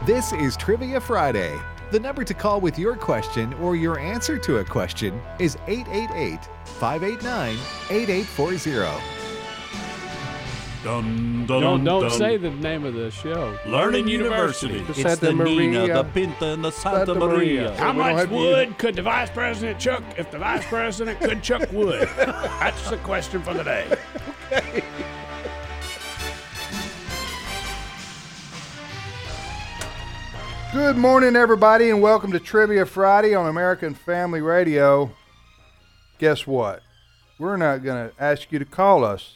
This is Trivia Friday. The number to call with your question or your answer to a question is 888-589-8840. Dun, dun, Don't say the name of the show. Learning University. The It's Santa the Nina, Maria. the Pinta, and the Santa Santa Maria. Maria. How We don't much have to- wood could the vice president chuck if the vice president could chuck wood? That's the question for the day. Good morning, everybody, and welcome to Trivia Friday on American Family Radio. Guess what? We're not going to ask you to call us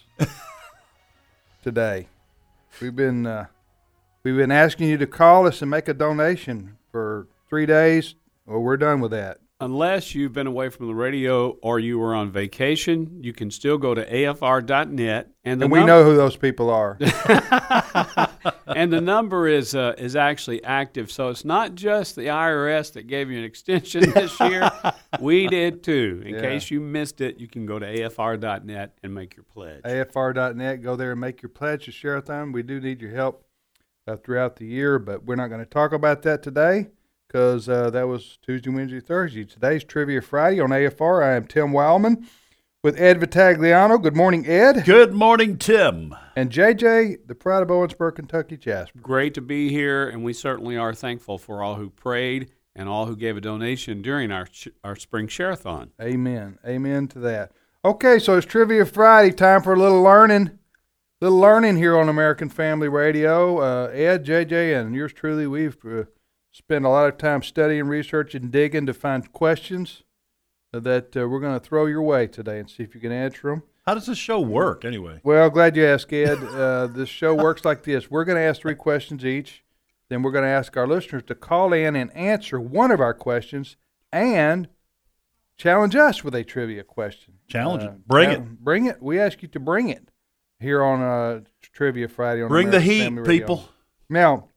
today. We've been asking you to call us and make a donation for 3 days. Well, we're done with that. Unless you've been away from the radio or you were on vacation, you can still go to afr.net. And we know who those people are. And the number is actually active. So it's not just the IRS that gave you an extension this year. We did too. In case you missed it, you can go to afr.net and make your pledge. AFR.net, go there and make your pledge to Share-a-thon. We do need your help throughout the year, but we're not going to talk about that today because that was Tuesday, Wednesday, Thursday. Today's Trivia Friday on AFR. I am Tim Wildman with Ed Vitagliano. Good morning, Ed. Good morning, Tim. And JJ, the pride of Owensboro, Kentucky, Jasper. Great to be here, and we certainly are thankful for all who prayed and all who gave a donation during our spring share-a-thon. Amen. Amen to that. Okay, so it's Trivia Friday. Time for a little learning. Little learning here on American Family Radio. Ed, JJ, and yours truly, we've spent a lot of time studying, researching, digging to find questions that we're going to throw your way today and see if you can answer them. How does this show work, anyway? Well, glad you asked, Ed. This show works like this. We're going to ask 3 questions each. Then we're going to ask our listeners to call in and answer one of our questions and challenge us with a trivia question. Challenge it. Bring it. Bring it. We ask you to bring it here on Trivia Friday. On Bring the American heat, Family Radio. people. Now,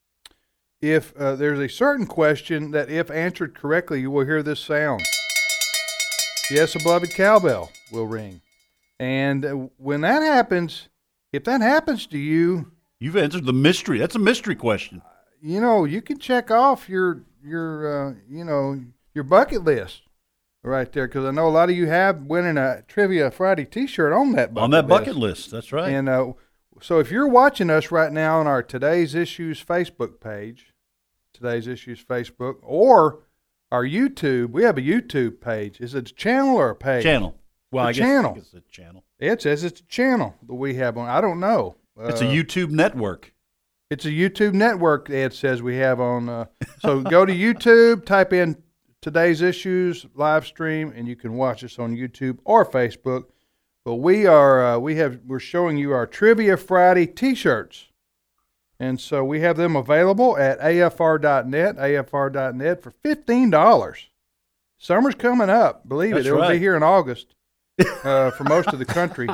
if there's a certain question that if answered correctly, you will hear this sound. Yes, a beloved cowbell will ring. And when that happens, if that happens to you, You've answered the mystery. That's a mystery question. you know, you can check off your bucket list right there, because I know a lot of you have winning a Trivia Friday T-shirt on that Bucket list. That's right. And so if you're watching us right now on our Today's Issues Facebook page, or our YouTube, we have a YouTube page. Is it a channel or a page? Channel. Well, I guess it's a channel. It says it's a channel that we have on. I don't know. It's a YouTube network. It's a YouTube network, Ed says we have on. So go to YouTube, type in Today's Issues live stream, and you can watch us on YouTube or Facebook. But we're showing you our Trivia Friday T-shirts, and so we have them available at afr.net for $15. Summer's coming up. Believe That's it will right. be here in August. For most of the country.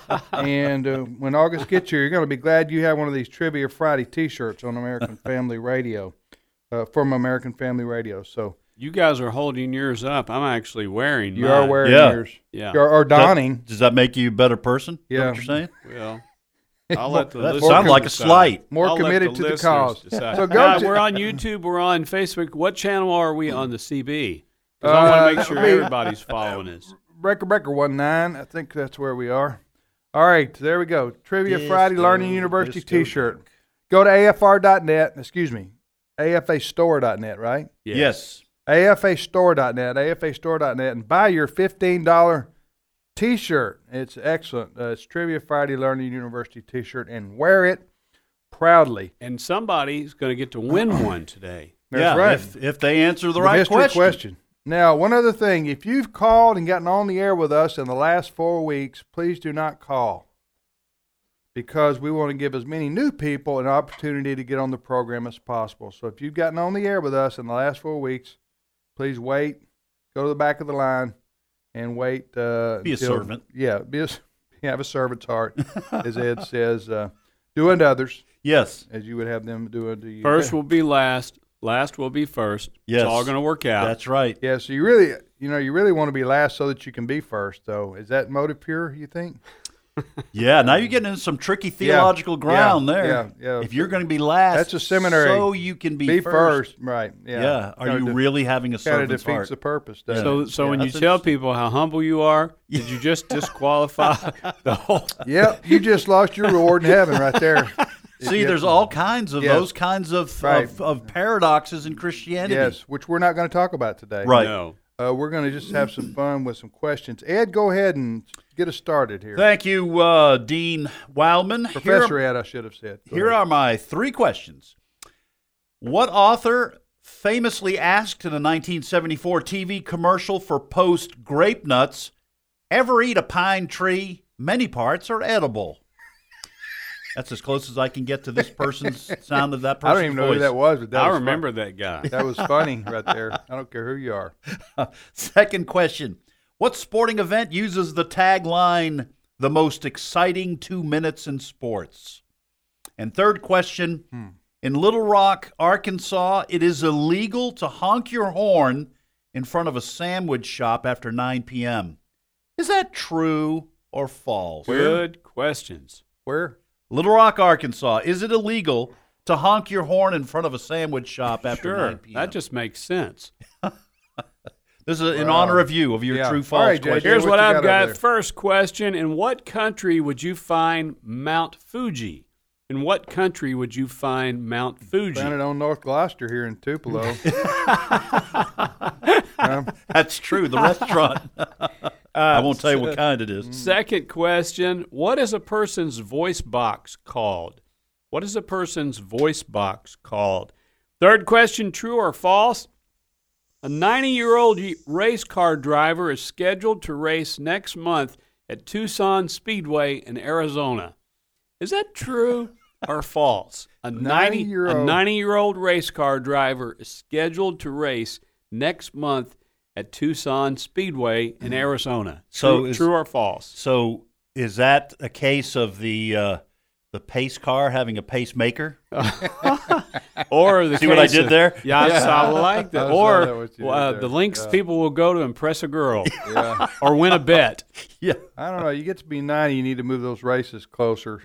And when August gets here, you're going to be glad you have one of these Trivia Friday T-shirts on American Family Radio, from American Family Radio. So You guys are holding yours up. I'm actually wearing you mine. are wearing Yeah. yours. Yeah. Or donning. Does that make you a better person? Is that Yeah. what you're saying? Well, I'll let the That listeners sounds like a decide. slight. More I'll let committed to the listeners cause. decide. So go to- We're on YouTube. We're on Facebook. What channel are we on the CB? Because I want to make sure everybody's following us. Breaker 19, I think that's where we are. All right, there we go. Trivia Friday Learning University T-shirt. Go to afr.net, afastore.net, right? Yes. afastore.net, afastore.net, and buy your $15 T-shirt. It's excellent. It's Trivia Friday Learning University T-shirt, and wear it proudly. And somebody's going to get to win one today. That's right. If they answer the The right mystery question. Now, one other thing. If you've called and gotten on the air with us in the last 4 weeks, please do not call, because we want to give as many new people an opportunity to get on the program as possible. So if you've gotten on the air with us in the last 4 weeks, please wait. Go to the back of the line and wait. Be a servant. Yeah, have a servant's heart, as Ed says. Do unto others Yes. as you would have them do unto you. First will be last. Last will be first. Yes. It's all going to work out. That's right. Yeah, so you really want to be last so that you can be first, though. Is that motive pure, you think? Yeah, now you're getting into some tricky theological ground there. Yeah. If you're going to be last, That's a seminary. so you can be first. Right. Yeah. Yeah. Are you really having a kind of servant's defeats heart? the purpose, doesn't it? So when you that's tell interesting. people how humble you are, did you just disqualify the whole? Yep, you just lost your reward in heaven right there. See, Yeah. there's all kinds of Yes. those kinds of, Right. of paradoxes in Christianity. Yes, which we're not going to talk about today. Right. No. We're going to just have some fun with some questions. Ed, go ahead and get us started here. Thank you, Dean Wildman. Professor Ed, I should have said. Go Here ahead. are my 3 questions. What author famously asked in a 1974 TV commercial for Post grape nuts, ever eat a pine tree? Many parts are edible. That's as close as I can get to this person's sound of that I person's don't even know voice. who that was, but that I was remember that guy. That was funny right there. I don't care who you are. Second question. What sporting event uses the tagline, the most exciting 2 minutes in sports? And third question. In Little Rock, Arkansas, it is illegal to honk your horn in front of a sandwich shop after 9 p.m. Is that true or false? Good questions. Where? Little Rock, Arkansas, is it illegal to honk your horn in front of a sandwich shop after 9 Sure, p.m.? that just makes sense. This is in honor of you, of your Yeah. true All false right, JJ. question. Here's what what you I've got over got. there? First question: in what country would you find Mount Fuji? In what country would you find Mount Fuji? Found it on North Gloucester here in Tupelo. That's true, the restaurant. I won't tell you what kind it is. Second question: what is a person's voice box called? What is a person's voice box called? Third question: true or false? A 90-year-old race car driver is scheduled to race next month at Tucson Speedway in Arizona. Is that true or false? A 90-year-old race car driver is scheduled to race next month at Tucson Speedway in Arizona. So True or false? So is that a case of the pace car having a pacemaker? Or the See what I case did of- there? Yes, I like that. I saw that Or what you did there. the links people will go to impress a girl Yeah. or win a bet. Yeah. I don't know. You get to be 90, you need to move those races closer,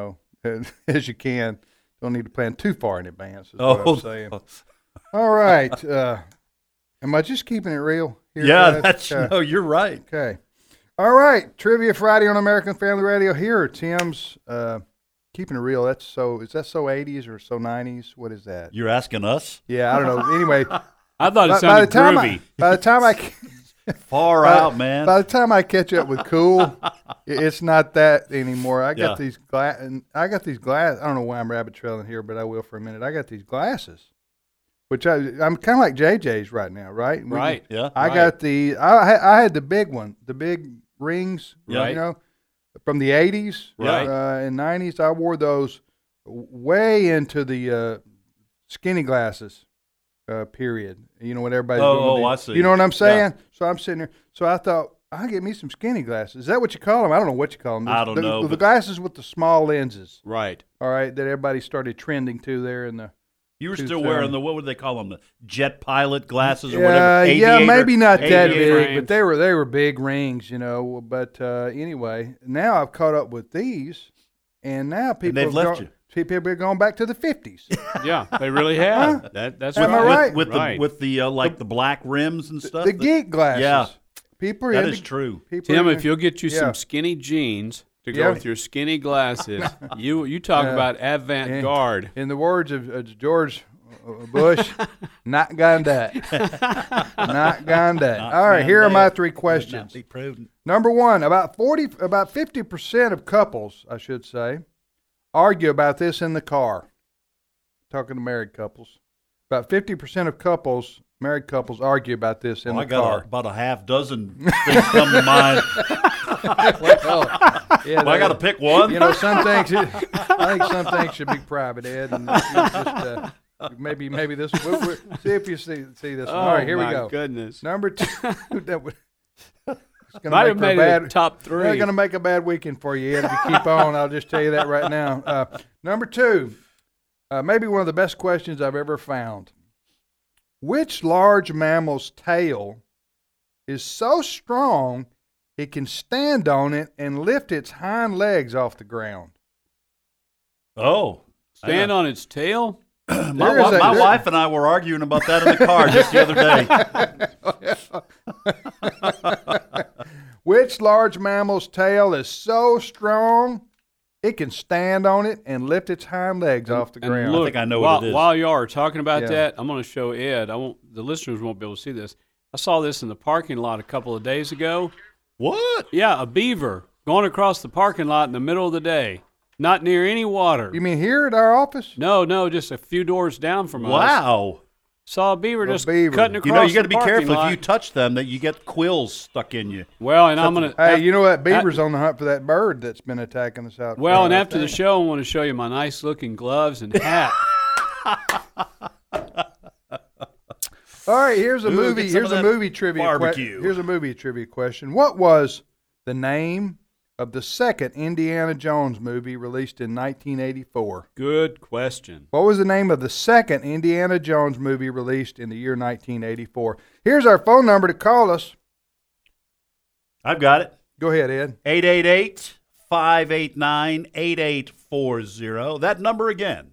as you can. Don't need to plan too far in advance, is what I'm saying. All right. Am I just keeping it real here, yeah, guys? that's Okay. no, you're right. Okay. All right. Trivia Friday on American Family Radio. Here are Tim's keeping it real. Is that so 80s or so 90s? What is that? You're asking us? Yeah, I don't know. Anyway, I thought it by the sounded time groovy. by the time I Far out, man. By the time I catch up with Cool, it's not that anymore. I got Yeah. these glasses. I don't know why I'm rabbit trailing here, but I will for a minute. I got these glasses, which I'm kind of like JJ's right now, right? Right. Yeah. I Right. got I had the big one, the big rings, Right. from the 80s Right. and 90s. I wore those way into the skinny glasses period. You know what everybody's doing. Oh, with I these. see. You know what I'm saying? Yeah. So I'm sitting there. So I thought, I'll get me some skinny glasses. Is that what you call them? I don't know what you call them. I don't know, The but- glasses with the small lenses, Right. all right, that everybody started trending to there in the. You were still 2000. wearing what would they call them? The jet pilot glasses or Yeah, whatever. yeah, Aviator- maybe not that aviator big, frames. but they were big rings, But anyway, now I've caught up with these, and now people they've have left gone, people are going back to the 50s. Yeah, they really have. That's Am I what right? With Right. the like the black rims and stuff. The geek glasses. Yeah. People are That into, is true. People Tim, are if you'll get you Yeah. some skinny jeans to go Yeah. with your skinny glasses, you talk about avant-garde. in the words of George Bush, not gonna do it. Not gonna do it. All right, here are my 3 questions. Be prudent. Number 1, about 50% of couples, I should say, argue about this in the car. Talking to married couples. About 50% of married couples argue about this in Well, the I car. got about a half dozen things come to mind. Yeah, Well, I got to pick one. some things. I think some things should be private, Ed. And just, maybe this. We'll see if you see this. Oh, All right, here we my go. goodness. Number 2. That would. It's gonna Might make have for a made bad, it top They're 3. going to make a bad weekend for you, Ed. If you keep on, I'll just tell you that right now. Number 2, maybe one of the best questions I've ever found. Which large mammal's tail is so strong It can stand on it and lift its hind legs off the ground. Oh. Stand on its tail? My wife and I were arguing about that in the car just the other day. Which large mammal's tail is so strong it can stand on it and lift its hind legs off the ground? I think I know what it is. While you are talking about Yeah. that, I'm going to show Ed. The listeners won't be able to see this. I saw this in the parking lot a couple of days ago. What? Yeah, a beaver going across the parking lot in the middle of the day, not near any water. You mean here at our office? No, just a few doors down from us. Wow. Saw a beaver just beaver. cutting across You know, you got to the be parking careful lot. if you touch them that you get quills stuck in you. Well, and I'm going to... Hey, you know that beaver's on the hunt for that bird that's been attacking us out. Well, and front, I after the think. show, I want to show you my nice-looking gloves and hat. All right, here's a Ooh, movie. get some Here's of a that movie trivia. barbecue. Here's a movie trivia question. What was the name of the second Indiana Jones movie released in 1984? Good question. What was the name of the second Indiana Jones movie released in the year 1984? Here's our phone number to call us. I've got it. Go ahead, Ed. 888-589-8840. That number again,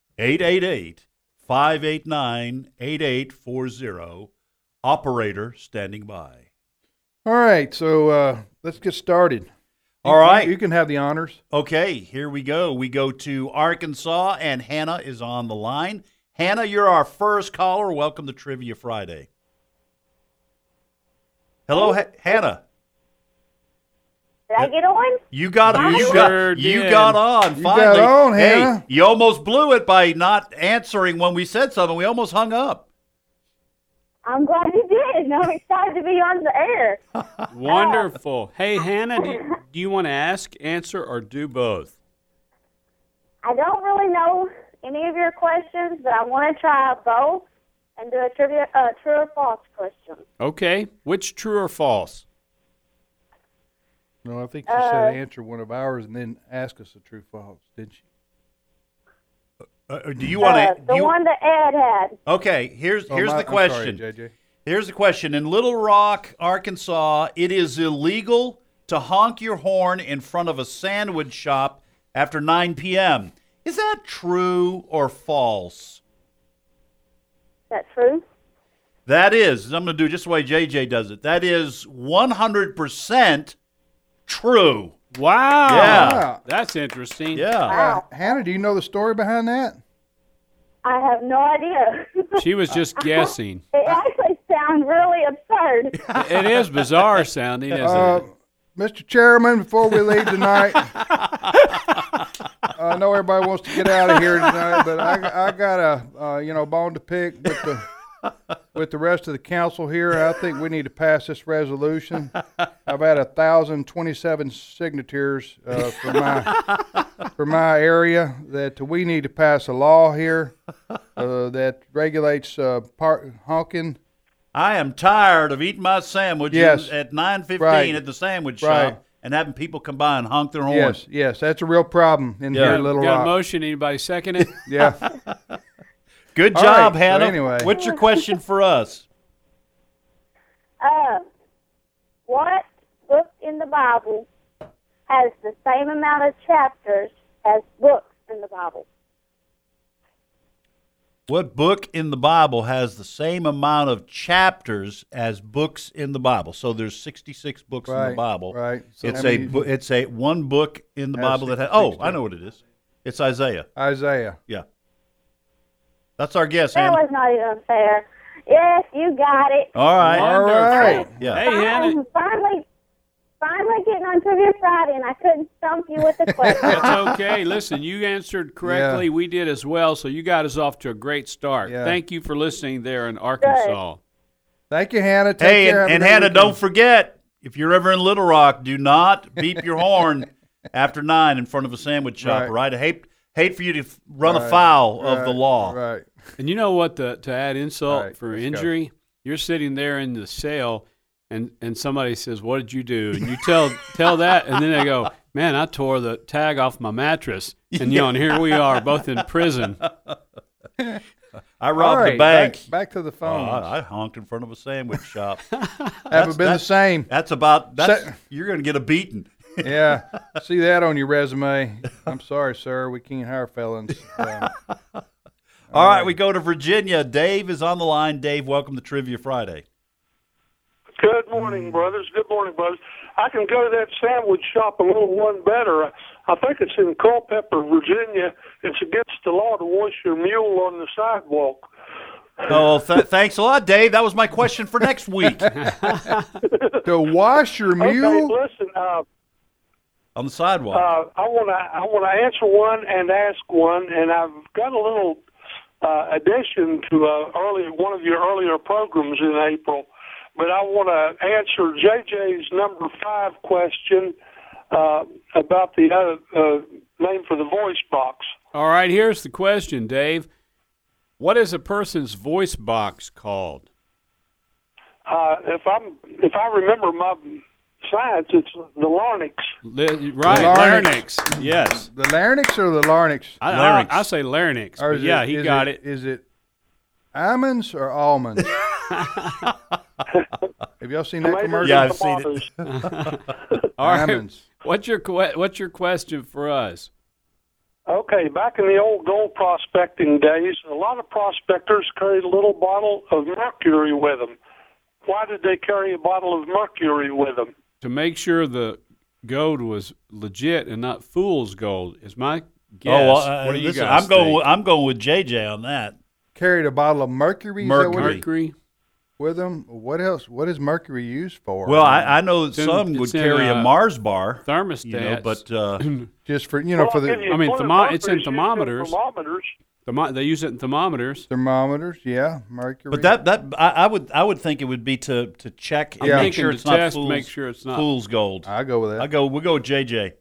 888-589-8840. Operator standing by. All right, so let's get started. All right. You can have the honors. Okay, here we go. We go to Arkansas, and Hannah is on the line. Hannah, you're our first caller. Welcome to Trivia Friday. Hello, Hannah. Did I get on? You got You you sure got you did. got on You finally. got on, hey, Hannah. you almost blew it by not answering when we said something. We almost hung up. I'm glad you did. I'm excited to be on the air. Wonderful. Hey, Hannah, do you want to ask, answer, or do both? I don't really know any of your questions, but I want to try both and do a true or false question. Okay. Which true or false? No, I think she said answer one of ours and then ask us a true false, didn't she? Do you want to? The one that Ed had. Okay, here's the I'm sorry, question. JJ. Here's the question. In Little Rock, Arkansas, it is illegal to honk your horn in front of a sandwich shop after 9 p.m. Is that true or false? Is that true? That is. I'm going to do it just the way JJ does it. That is 100% true. Wow. Yeah. That's interesting. Yeah. Wow. Hannah, do you know the story behind that? I have no idea. She was just guessing. It actually sounds really absurd. It is bizarre sounding, isn't it? Mr. Chairman, before we leave tonight, I know everybody wants to get out of here tonight, but I got a bone to pick with the rest of the council here. I think we need to pass this resolution. I've had 1,027 signatures for my area that we need to pass a law here that regulates honking. I am tired of eating my sandwich at 9:15 Right. at the sandwich Right. shop and having people come by and honk their horns. Yes, that's a real problem in here in Little Got Rock. a motion? Anybody second it? Yeah. Good All job, right, so Hannah. anyway. What's your question for us? What book in the Bible has the same amount of chapters as books in the Bible? What book in the Bible has the same amount of chapters as books in the Bible? So there's 66 books in the Right, Bible. right. So It's how many- it's a one book in the Has Bible that has. 66 Oh, I know what it is. It's Isaiah. Isaiah. Yeah. That's our guess, That Hannah. was not even fair. Yes, you got it. All right. All right. Yeah. Hey, Hannah. Finally getting on Trivia Friday, and I couldn't stump you with the question. That's okay. Listen, you answered correctly. Yeah. We did as well, so you got us off to a great start. Yeah. Thank you for listening there in Arkansas. Thank you, Hannah. Take Hey, care. Have a and good Hannah, weekend. don't forget, if you're ever in Little Rock, do not beep your horn after 9 in front of a sandwich shop, Right. right? I hate for you to run Right, afoul of the right, law. Right. And you know what? To add insult Right, for let's go. injury, you're sitting there in the cell, and somebody says, "What did you do?" And you tell that, and then they go, "Man, I tore the tag off my mattress." And and here we are, both in prison. I robbed All the right, bank. Back to the Oh, phone. I honked in front of a sandwich shop. Haven't been the same. You're going to get a beating. Yeah, see that on your resume. I'm sorry, sir. We can't hire felons. All right, we go to Virginia. Dave is on the line. Dave, welcome to Trivia Friday. Good morning, brothers. Good morning, brothers. I can go to that sandwich shop a little one better. I think it's in Culpeper, Virginia. It's against the law to wash your mule on the sidewalk. Oh, thanks a lot, Dave. That was my question for next week. To wash your mule? Okay, listen. On the sidewalk. I want to answer one and ask one, and I've got a little addition to one of your earlier programs in April. But I want to answer JJ's number 5 question about the name for the voice box. All right, here's the question, Dave. What is a person's voice box called? If I remember my science, it's the larynx. Larynx. Yes. The larynx or the larynx? I say larynx. Or But yeah, he got it. Is it almonds or almonds? Have y'all seen that commercial? Yeah, I've seen it. All right. Almonds. What's your question for us? Okay, back in the old gold prospecting days, a lot of prospectors carried a little bottle of mercury with them. Why did they carry a bottle of mercury with them? To make sure the gold was legit and not fool's gold is my guess. Oh, well, what do you listen, guys think? I'm going with JJ on that. Carried a bottle of mercury. Mercury. With them. What else? What is mercury used for? Well, I know that some would it's in, carry a Mars bar. Thermostats. But just for I'll give you I mean, one of it's in mercury's used thermometers. Thermometers. They use it in thermometers. thermometers, yeah, mercury. But I would think it would be to check and Yeah. make sure it's not fool's gold. I go with that. We'll go with JJ.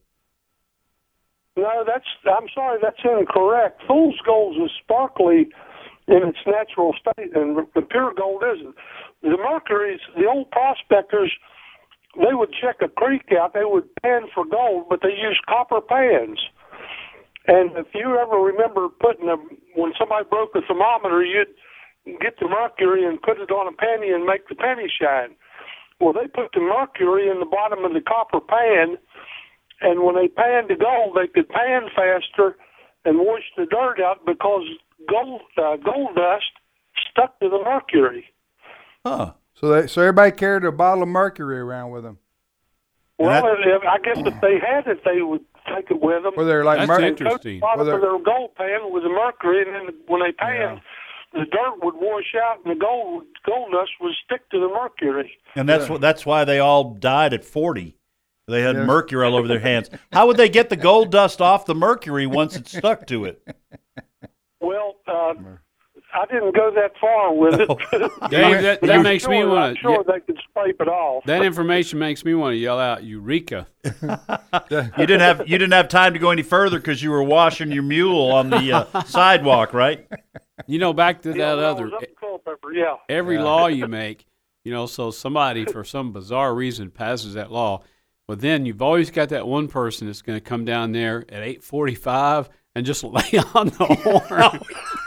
No, I'm sorry, that's incorrect. Fool's gold is sparkly in its natural state, and the pure gold isn't. The mercury's, the old prospectors, they would check a creek out, they would pan for gold, but they used copper pans. And if you ever remember when somebody broke a thermometer, you'd get the mercury and put it on a penny and make the penny shine. Well, they put the mercury in the bottom of the copper pan, and when they panned the gold, they could pan faster and wash the dirt out because gold dust stuck to the mercury. Huh. So everybody carried a bottle of mercury around with them. Well, I guess if they had it, they would take it with them. Were there like That's interesting. Bottom of their gold pan with the mercury, and then when they panned, the dirt would wash out, and the gold dust would stick to the mercury. And that's why they all died at 40. They had mercury all over their hands. How would they get the gold dust off the mercury once it stuck to it? Well, I didn't go that far with it. Dave, that makes me want to. I'm sure they could scrape it off. That information makes me want to yell out "Eureka!" You didn't have time to go any further because you were washing your mule on the sidewalk, right? Back to that I other. was up in Culpeper, yeah. Every law you make, so somebody for some bizarre reason passes that law. Well, then you've always got that one person that's going to come down there at 8:45 and just lay on the horn.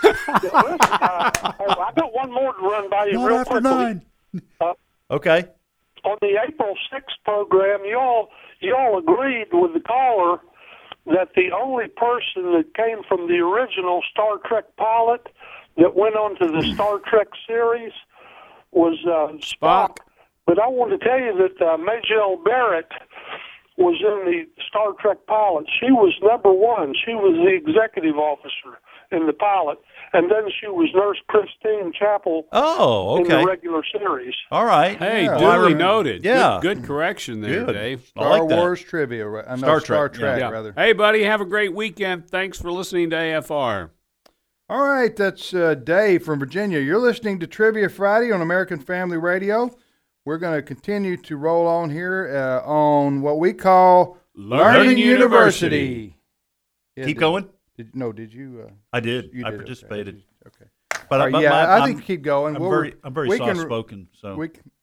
I got one more to run by you real quickly. 9. Okay. On the April 6th program, you all agreed with the caller that the only person that came from the original Star Trek pilot that went on to the Star Trek series was Spock. But I want to tell you that Majel Barrett was in the Star Trek pilot. She was number 1. She was the executive officer in the pilot. And then she was Nurse Christine Chapel in the regular series. All right. Hey, duly noted. Yeah. Good correction there, Good. Dave. Star Wars trivia. I know Star Trek, Yeah. rather. Hey, buddy, have a great weekend. Thanks for listening to AFR. All right, that's Dave from Virginia. You're listening to Trivia Friday on American Family Radio. We're going to continue to roll on here on what we call Learning University. Yeah, Keep going. Did you? I did. You I did, participated. Okay. But I think keep going. I'm very soft-spoken. So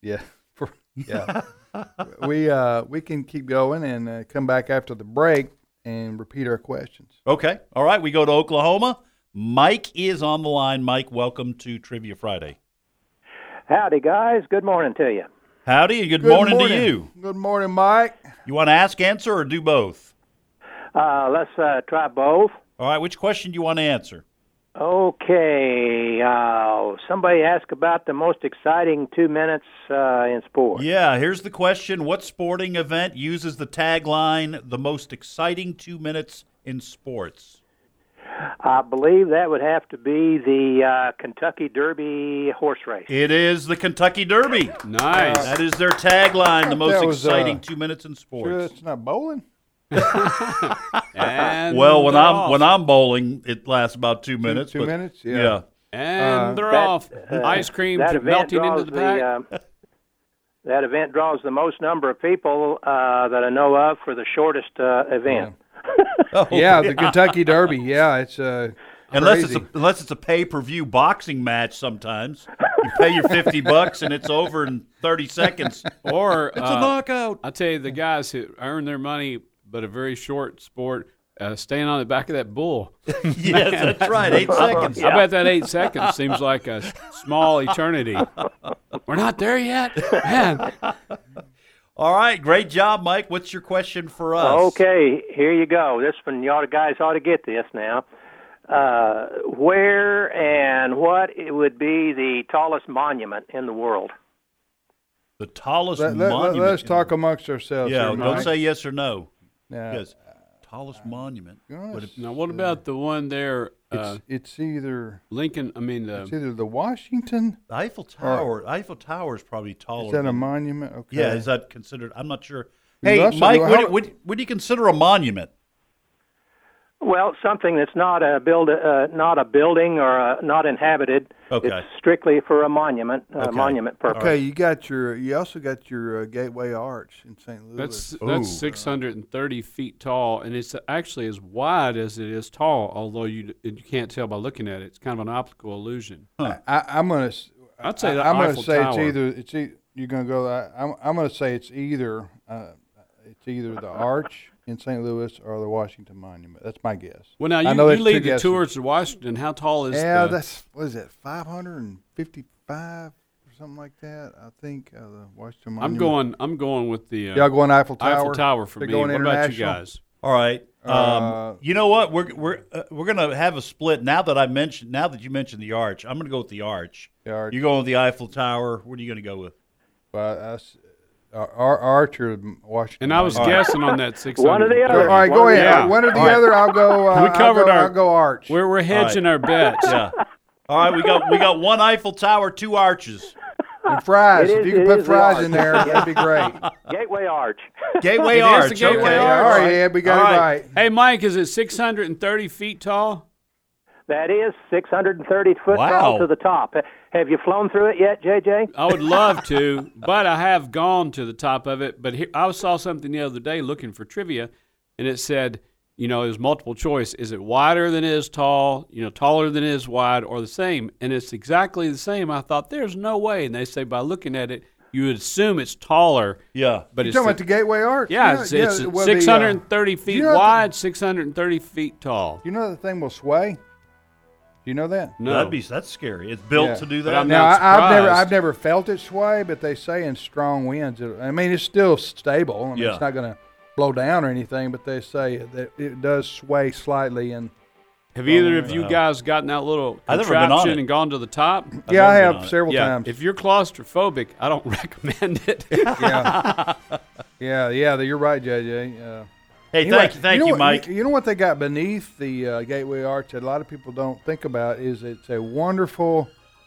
we can keep going and come back after the break and repeat our questions. Okay. All right. We go to Oklahoma. Mike is on the line. Mike, welcome to Trivia Friday. Howdy, guys. Good morning to you. Howdy, and good morning to you. Good morning, Mike. You want to ask, answer, or do both? Let's try both. All right, which question do you want to answer? Okay. Somebody asked about the most exciting 2 minutes in sport. Yeah, here's the question. What sporting event uses the tagline, the most exciting 2 minutes in sports? I believe that would have to be the Kentucky Derby horse race. It is the Kentucky Derby. Nice. That is their tagline, the most that was, exciting 2 minutes in sports. Sure, it's not bowling. And Well, when they're I'm off. when I'm bowling, it lasts about 2 minutes. Two but- minutes? Yeah. Yeah. And they're That, off. Ice cream that event melting into draws the pack. that event draws the most number of people that I know of for the shortest event. Yeah, the Kentucky Derby. Yeah, it's Unless crazy. it's a pay-per-view boxing match, sometimes you pay your $50 and it's over in 30 seconds. Or It's a knockout. I tell you, the guys who earn their money but a very short sport, staying on the back of that bull. Yes, that's right. 8 seconds. I bet that 8 seconds seems like a small eternity. We're not there yet, man. All right, great job, Mike. What's your question for us? Okay, here you go. This one, guys ought to get this now. Where and what it would be the tallest monument in the world? The tallest Let's monument. talk amongst ourselves. Yeah, here, don't Mike. say yes or no. Yeah. Yes. Tallest monument. Would it- Now, what about the one there, It's either Lincoln? I mean, it's either the Washington. the Eiffel Tower. Eiffel Tower is probably taller. Is that a than- monument? Okay. Yeah, is that considered? I'm not sure. You Hey, also Mike, do- what, how- what, what do you consider a monument? Well, something that's not a building or not inhabited. Okay. It's strictly for a monument, Okay. monument purpose. Okay, you also got your Gateway Arch in St. Louis. that's 630 feet tall, and it's actually as wide as it is tall. Although you can't tell by looking at it, it's kind of an optical illusion. I'm gonna. I'd say the I'm gonna Eiffel say Tower. you're gonna go. I'm gonna say it's either the Arch in St. Louis or the Washington Monument. That's my guess. Well, now I you know that's two lead the guesses. tours to Washington. How tall is Yeah, the? that's what is it? 555 or something like that. I think the Washington Monument. I'm going with the Y'all going Eiffel Tower? Eiffel Tower for They're me. going What about you international? guys? All right. Uh, You know what? We're gonna have a split now that you mentioned the Arch. I'm gonna go with the Arch. The Arch. You going with the Eiffel Tower? What are you gonna go with? Arch or Washington. And I was Monument. guessing on that 600. One or the All other. right, go ahead. Yeah. One or the All right. other. I'll go. We covered I'll go Arch. We're hedging our bets. Yeah. All right, we got one Eiffel Tower, 2 arches. And fries. It If is- you can it put is the fries Arch. in there, that'd be great. Gateway Arch. Gateway It is Arch. the Gateway okay. Arch. All right, yeah, we got All it right. right. Hey, Mike, is it 630 feet tall? That is 630 foot Wow. tall to the top. Have you flown through it yet, JJ? I would love to, but I have gone to the top of it. But I saw something the other day looking for trivia, and it said, it was multiple choice. Is it wider than it is tall, taller than it is wide, or the same? And it's exactly the same. I thought, there's no way. And they say by looking at it, you would assume it's taller. Yeah. But You're it's talking about the Gateway Arch? yeah, it's well, 630 feet you know wide, 630 feet tall. You know the thing will sway? Do you know that? No. That's scary. It's built Yeah. to do But that. I'm Now, not I've surprised. never felt it sway, but they say in strong winds, it's still stable. I mean, Yeah. it's not going to blow down or anything, but they say that it does sway slightly. And Have either of you guys gotten that little I've never been on contraption it. and gone to the top? yeah, I never been have on it. several Yeah. times. If you're claustrophobic, I don't recommend it. yeah, you're right, JJ. Hey, Anyway, thank you, what- Mike. You know what they got beneath the Gateway Arch that a lot of people don't think about is it's a wonderful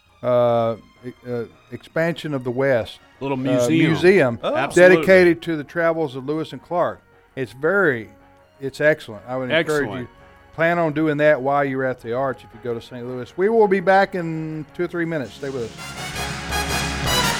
expansion of the West. Little Museum Absolutely. dedicated to the travels of Lewis and Clark. It's excellent. I would encourage Excellent. you. Plan on doing that while you're at the Arch if you go to St. Louis. We will be back in 2 or 3 minutes. Stay with us.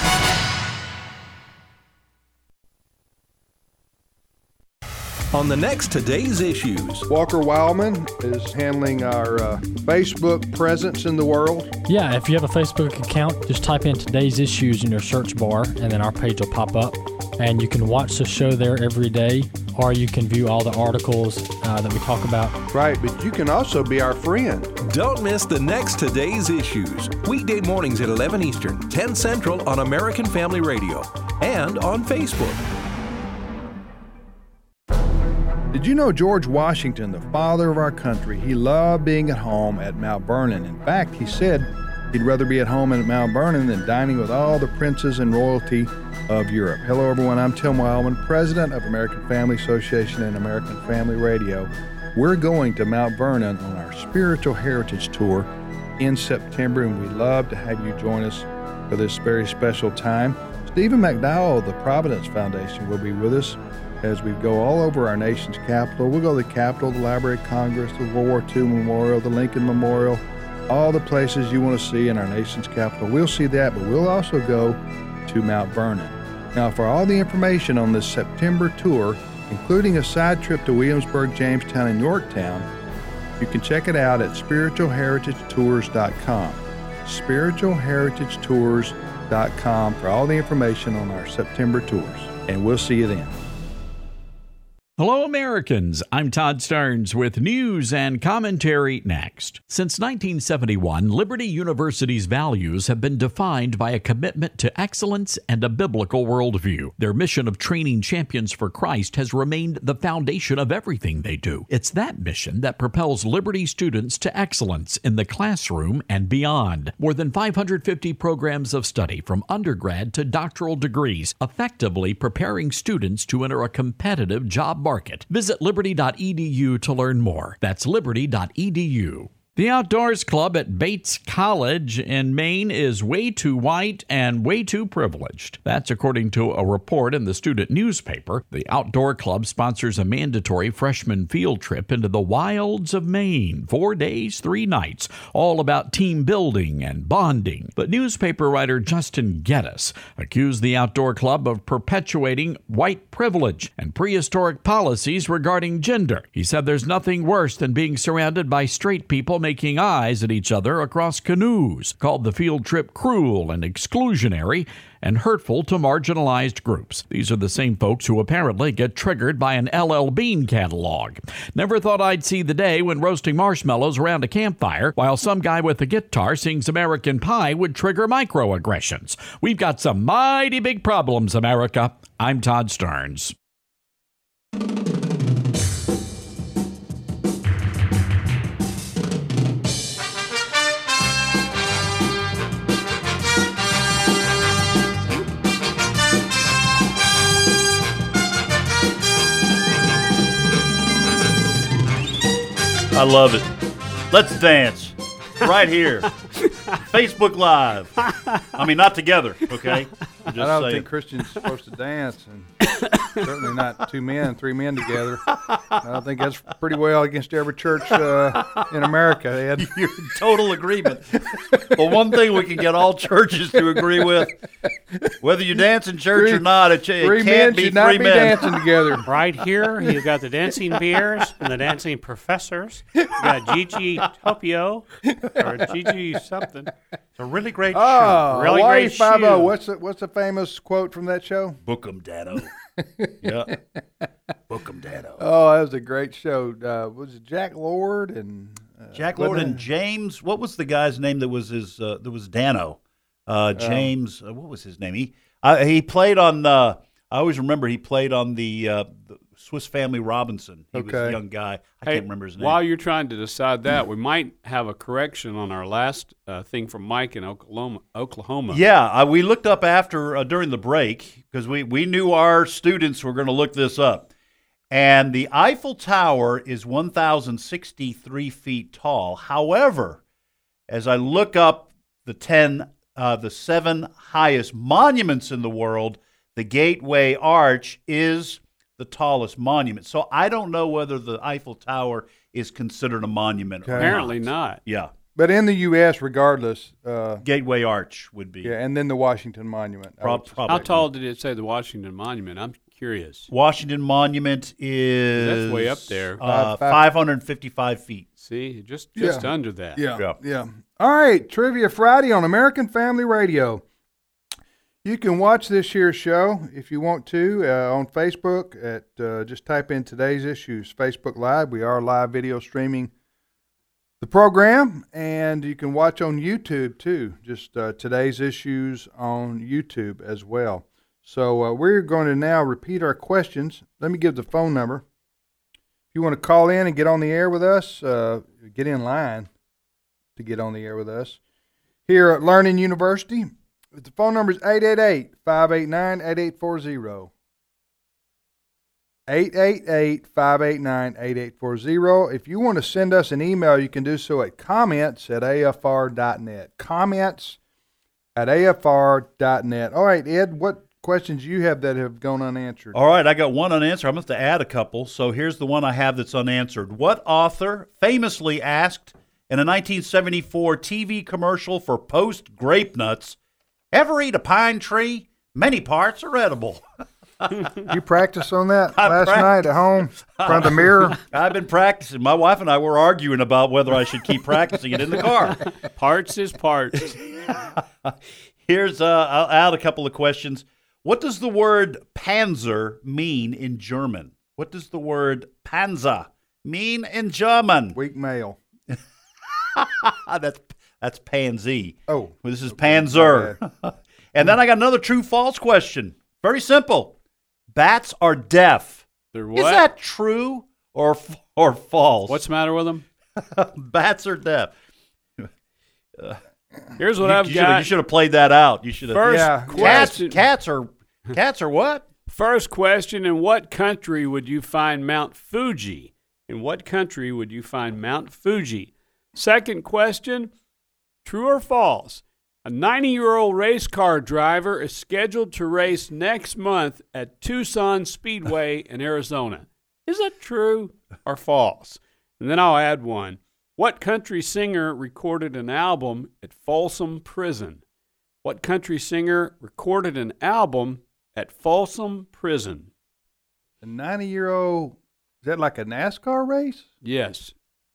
On the next Today's Issues. Walker Wildman is handling our Facebook presence in the world. Yeah, if you have a Facebook account, just type in today's issues in your search bar, and then our page will pop up. And you can watch the show there every day. or you can view all the articles that we talk about. Right, but you can also be our friend. Don't miss the next Today's Issues. Weekday mornings at 11 Eastern, 10 Central on American Family Radio and on Facebook. Did you know George Washington, the father of our country, he loved being at home at Mount Vernon. In fact, he said he'd rather be at home at Mount Vernon than dining with all the princes and royalty of Europe. Hello, everyone. I'm Tim Wildman, president of American Family Association and American Family Radio. We're going to Mount Vernon on our Spiritual Heritage Tour in September, and we'd love to have you join us for this very special time. Stephen McDowell of the Providence Foundation will be with us as we go all over our nation's capital. We'll go to the Capitol, the Library of Congress, the World War II Memorial, the Lincoln Memorial, all the places you want to see in our nation's capital. We'll see that, but we'll also go to Mount Vernon. Now, for all the information on this September tour, including a side trip to Williamsburg, Jamestown, and Yorktown, you can check it out at spiritualheritagetours.com. spiritualheritagetours.com for all the information on our September tours. And we'll see you then. Hello, Americans. I'm Todd Stearns with news and commentary next. Since 1971, Liberty University's values have been defined by a commitment to excellence and a biblical worldview. Their mission of training champions for Christ has remained the foundation of everything they do. It's that mission that propels Liberty students to excellence in the classroom and beyond. More than 550 programs of study from undergrad to doctoral degrees, effectively preparing students to enter a competitive job market. Visit liberty.edu to learn more. That's liberty.edu. The Outdoors Club at Bates College in Maine is way too white and way too privileged. That's according to a report in the student newspaper. The Outdoor Club sponsors a mandatory freshman field trip into the wilds of Maine, 4 days, 3 nights, all about team building and bonding. But newspaper writer Justin Geddes accused the Outdoor Club of perpetuating white privilege and prehistoric policies regarding gender. He said there's nothing worse than being surrounded by straight people making eyes at each other across canoes, called the field trip cruel and exclusionary and hurtful to marginalized groups. These are the same folks who apparently get triggered by an LL Bean catalog. Never thought I'd see the day when roasting marshmallows around a campfire while some guy with a guitar sings American Pie would trigger microaggressions. We've got some mighty big problems, America. I'm Todd Stearns. I love it. Let's dance right here. Facebook Live. I mean, not together, okay? I don't think Christians are supposed to dance, and certainly not 2 men, 3 men together. I don't think that's pretty well against every church in America, Ed. You're in total agreement. But one thing we can get all churches to agree with, whether you dance in church or not, it can't be 3 men dancing together. Right here, you've got the dancing bears and the dancing professors. You've got Gigi Topio or Gigi something. It's a really great show. Really Hawaii great 5-0. show. What's the famous quote from that show? Book 'em, Dado. Yeah. Book 'em, Dado. Oh, that was a great show. Was it Jack Lord and Jack Lord and James? What was the guy's name that was his? That was Dano. James. What was his name? He played on. I always remember he played on the Swiss Family Robinson. He was a young guy. I can't remember his name. While you're trying to decide that, we might have a correction on our last thing from Mike in Oklahoma. Yeah, we looked up after during the break because we knew our students were going to look this up. And the Eiffel Tower is 1,063 feet tall. However, as I look up the 7 highest monuments in the world, the Gateway Arch is the tallest monument. So I don't know whether the Eiffel Tower is considered a monument or Apparently not. Yeah. But in the U.S., regardless, Gateway Arch would be. Yeah, and then the Washington Monument. Probably. How tall did it say the Washington Monument? I'm curious. Washington Monument is... That's way up there. 555 feet. See, just under that. Yeah. All right, Trivia Friday on American Family Radio. You can watch this year's show if you want to on Facebook. Just type in Today's Issues Facebook Live. We are live video streaming the program, and you can watch on YouTube too. Just Today's Issues on YouTube as well. So we're going to now repeat our questions. Let me give the phone number. If you want to call in and get on the air with us, get in line to get on the air with us here at Learning University. The phone number is 888-589-8840. 888-589-8840. If you want to send us an email, you can do so at comments@afr.net. Comments@afr.net. All right, Ed, what questions you have that have gone unanswered? All right, I got one unanswered. I'm going to have to add a couple. So here's the one I have that's unanswered. What author famously asked in a 1974 TV commercial for Post Grape Nuts, "Ever eat a pine tree? Many parts are edible." You practiced on that last night at home in front of the mirror? I've been practicing. My wife and I were arguing about whether I should keep practicing it in the car. Parts is parts. Here's, I'll add a couple of questions. What does the word Panzer mean in German? What does the word Panzer mean in German? Weak male. That's pansy. Oh. Well, this is Panzer. And then I got another true-false question. Very simple. Bats are deaf. They're what? Is that true or false? What's the matter with them? Bats are deaf. Here's what I've got. You should have played that out. You should have. First question. Cats are what? First question, in what country would you find Mount Fuji? In what country would you find Mount Fuji? Second question, true or false? A 90-year-old race car driver is scheduled to race next month at Tucson Speedway in Arizona. Is that true or false? And then I'll add one. What country singer recorded an album at Folsom Prison? What country singer recorded an album at Folsom Prison? A 90-year-old, is that like a NASCAR race? Yes.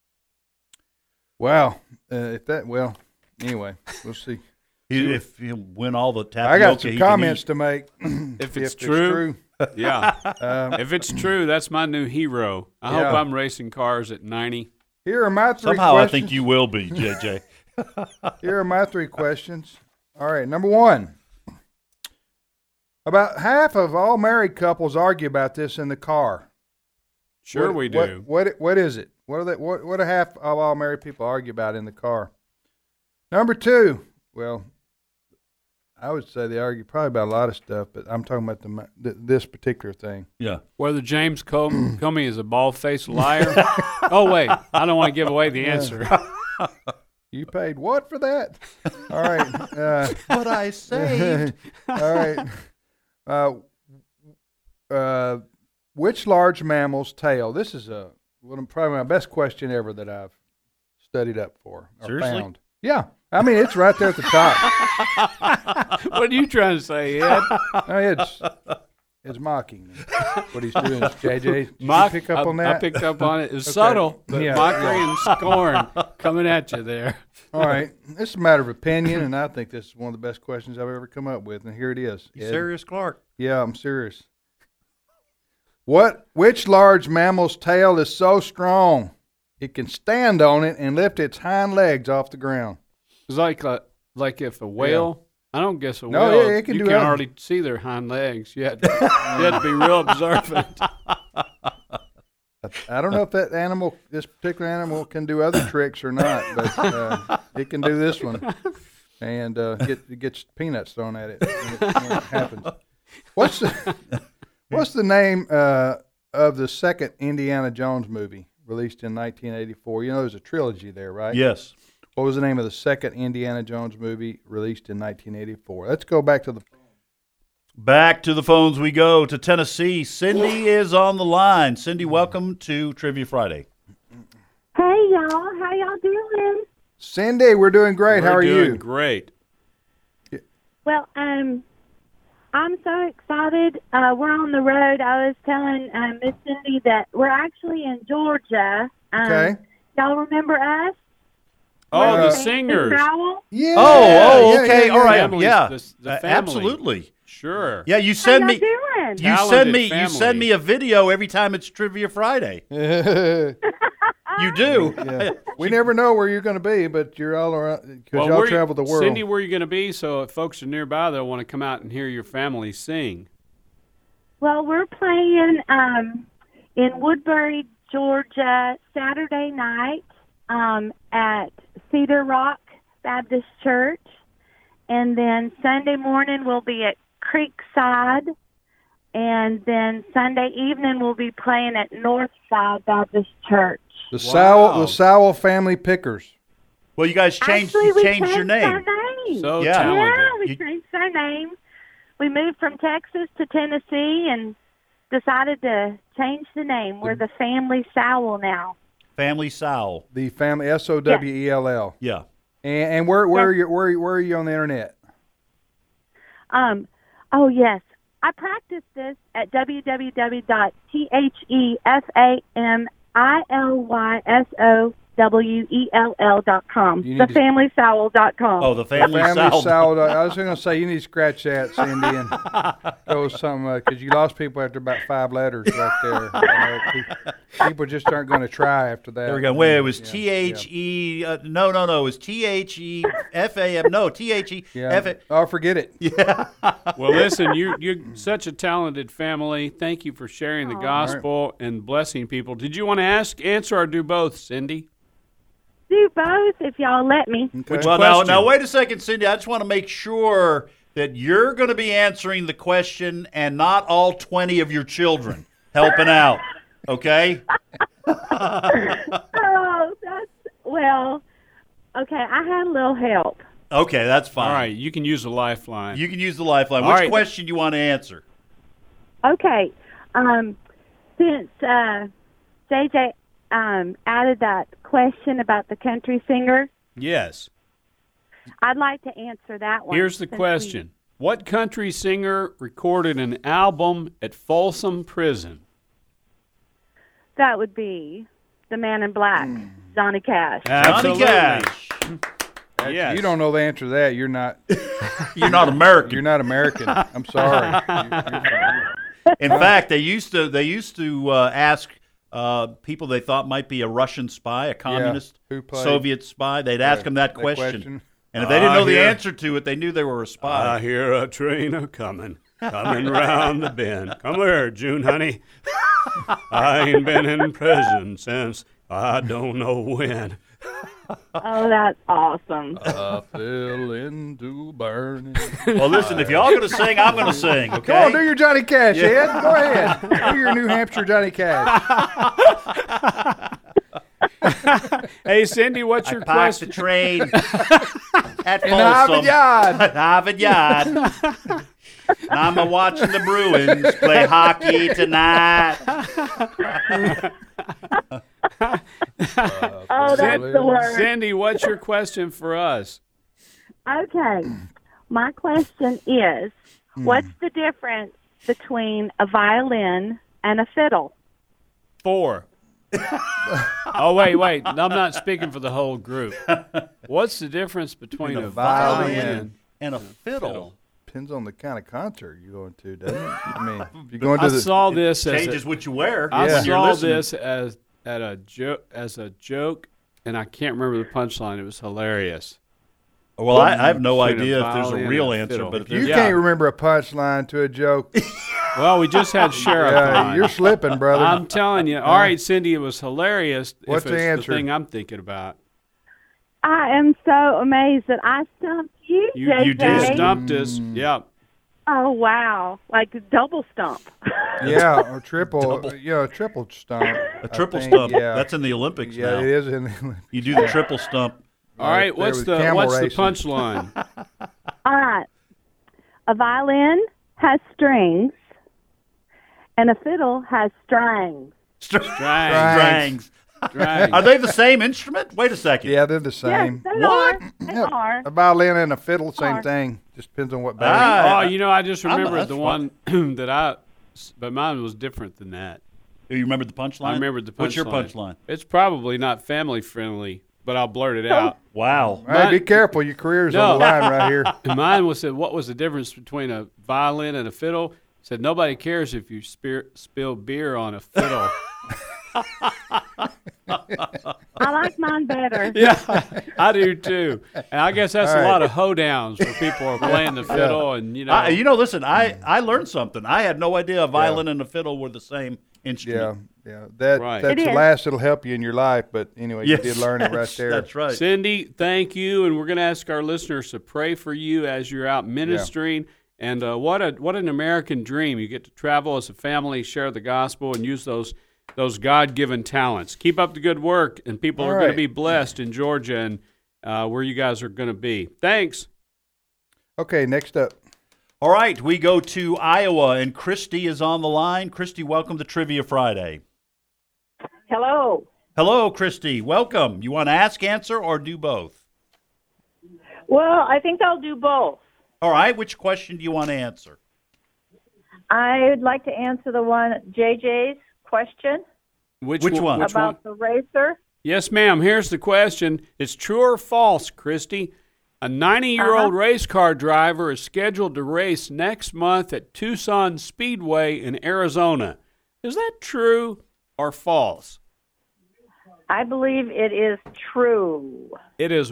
Wow. Anyway, we'll see. If you win all the tapioca, I got some comments to make. If it's true. Yeah. If it's true, that's my new hero. I hope I'm racing cars at 90. Here are my three Somehow questions. I think you will be, JJ. Here are my three questions. All right, number one. About half of all married couples argue about this in the car. Sure, we do. What is it? What do half of all married people argue about in the car? Number two. Well, I would say they argue probably about a lot of stuff, but I'm talking about this particular thing. Yeah. Whether James Comey is a bald-faced liar. Oh, wait. I don't want to give away the answer. You paid what for that? All right. What I saved. All right. Which large mammal's tail? This is probably my best question ever that I've studied up for. Or Seriously? Found. Yeah. I mean, it's right there at the top. What are you trying to say, Ed? No, it's mocking me. What he's doing is, JJ, did you pick up on that? I picked up on it. It's subtle, but mockery and scorn coming at you there. All right. It's a matter of opinion, and I think this is one of the best questions I've ever come up with, and here it is. You serious, Clark? Yeah, I'm serious. Which large mammal's tail is so strong it can stand on it and lift its hind legs off the ground? It's like if a whale. I don't guess a whale. No, it can you do can't that. hardly see their hind legs. You have to be real observant. I don't know if this particular animal can do other tricks or not, but it can do this one, and it gets peanuts thrown at it when it happens. What's the name of the second Indiana Jones movie released in 1984? You know, there's a trilogy there, right? Yes. What was the name of the second Indiana Jones movie released in 1984? Let's go back to the phones we go to Tennessee. Cindy is on the line. Cindy, welcome to Trivia Friday. Hey, y'all. How y'all doing? Cindy, we're doing great. How are you? We're doing great. Well, I'm so excited. We're on the road. I was telling Miss Cindy that we're actually in Georgia. Okay. Y'all remember us? Oh, the Saint singers. Howell. Yeah. Okay. yeah, All right. Families, Yeah. the family. Absolutely. Sure. Yeah. You How send y'all me. doing? You Talented send me a video every time it's Trivia Friday. yeah. You do. We never know where you're going to be, but you're all around because y'all travel the world. Cindy, where are you going to be? So if folks are nearby, they'll want to come out and hear your family sing. Well, we're playing in Woodbury, Georgia, Saturday night at Cedar Rock Baptist Church. And then Sunday morning we'll be at Creekside. And then Sunday evening we'll be playing at Northside Baptist Church. The Sowell Family Pickers. Well, you guys changed Actually, we your changed name. our name. So Yeah. talented. Yeah, we changed our name. We moved from Texas to Tennessee and decided to change the name. We're the Family Sowell now. Family Sowell. The family Sowell. Yeah. And where are you on the internet? Oh yes, I practiced this at www.thefamilysowell.com. TheFamilySowell.com. Oh, the Family Sowell. I was going to say you need to scratch that, Cindy, and go something because you lost people after about 5 letters right there. People just aren't going to try after that. There we go. Wait, it was T-H-E. No. It was T-H-E-F-A-M. No, T-H-E-F-A. Oh, forget it. Yeah. Well, listen, you're such a talented family. Thank you for sharing the gospel and blessing people. Did you want to answer, or do both, Cindy? Do both if y'all let me. Okay. Well, now, wait a second, Cindy. I just want to make sure that you're going to be answering the question and not all 20 of your children helping out. Okay? Oh, okay, I had a little help. Okay, that's fine. All right, you can use a lifeline. You can use the lifeline. All Which right. question do you want to answer? Okay, since JJ added that question about the country singer, Yes. I'd like to answer that one. Here's the since question. What country singer recorded an album at Folsom Prison? that would be the Man in Black, Johnny Cash. Absolutely. Johnny Cash. Yes. You don't know the answer to that. You're not. You're not American. You're not American. I'm sorry. In fact, they used to ask people they thought might be a Russian spy, a communist, who played- Soviet spy. They'd ask them that question. question. And if they didn't know the hear- answer to it, they knew they were a spy. I hear a train a-coming, coming round the bend. Come here, June, honey. I ain't been in prison since I don't know when. Oh, that's awesome. I fell into burning. Well, listen, if y'all going to sing, I'm going to sing, okay? Go on, do your Johnny Cash, Ed. Go ahead. Do your New Hampshire Johnny Cash. Hey, Cindy, what's your Parked the question? train at In Harvard Yard. At Harvard Yard. I'm watching the Bruins play hockey tonight. Oh, that's the word. Cindy, what's your question for us? Okay. My question is, what's the difference between a violin and a fiddle? 4. Oh, wait. I'm not speaking for the whole group. What's the difference between a violin and a fiddle? Depends on the kind of concert you're going to, doesn't it? I mean, if you're going to I saw this as Changes what you wear. I when you're saw listening. this as a joke, and I can't remember the punchline. It was hilarious. Well, I have no Between idea if there's violin a real and answer, fiddle. but if You there's can't remember a punchline to a joke. Well, we just had Sheriff on. You're slipping, brother. I'm telling you. All right, Cindy, it was hilarious. What's if the it's answer? The thing I'm thinking about. I am so amazed that I stumped you, JJ. You did stumped us. Yeah. Oh, wow. Like a double stump. Yeah, or triple. Yeah, a triple stump. a triple I think, stump. Yeah. That's in the Olympics Yeah, now. it is in the Olympics. You do the triple stump. All right, there what's with the camel racing. punchline? All right. A violin has strings, and a fiddle has strings. Strings. Strings. Are they the same instrument? Wait a second. Yeah, they're the same. Yes, they What? are. They are. A violin and a fiddle, same Are. thing. Just depends on what band. Ah, Oh, I just remembered that's the fun. one but mine was different than that. You remembered the punchline? I remembered the punchline. What's your punchline? It's probably not family friendly, but I'll blurt it out. Wow. Hey, be careful. Your career's on the line right here. And mine was said, what was the difference between a violin and a fiddle? Said, nobody cares if you spill beer on a fiddle. I like mine better. Yeah, I do too. And I guess that's a lot of hoedowns where people are playing the fiddle and, listen, I learned something. I had no idea a violin and a fiddle were the same instrument. Yeah. That's the last that'll help you in your life. But anyway, you did learn it right there. That's right. Cindy, thank you. And we're going to ask our listeners to pray for you as you're out ministering. Yeah. And what an American dream. You get to travel as a family, share the gospel, and use those God-given talents. Keep up the good work, and people are going to be blessed in Georgia and where you guys are going to be. Thanks. Okay, next up. All right, we go to Iowa, and Christy is on the line. Christy, welcome to Trivia Friday. Hello. Hello, Christy. Welcome. You want to ask, answer, or do both? Well, I think I'll do both. All right, which question do you want to answer? I'd like to answer the one, JJ's question. Which one? About the racer. Yes, ma'am. Here's the question. It's true or false, Christy? A 90-year-old race car driver is scheduled to race next month at Tucson Speedway in Arizona. Is that true or false? I believe it is true. It is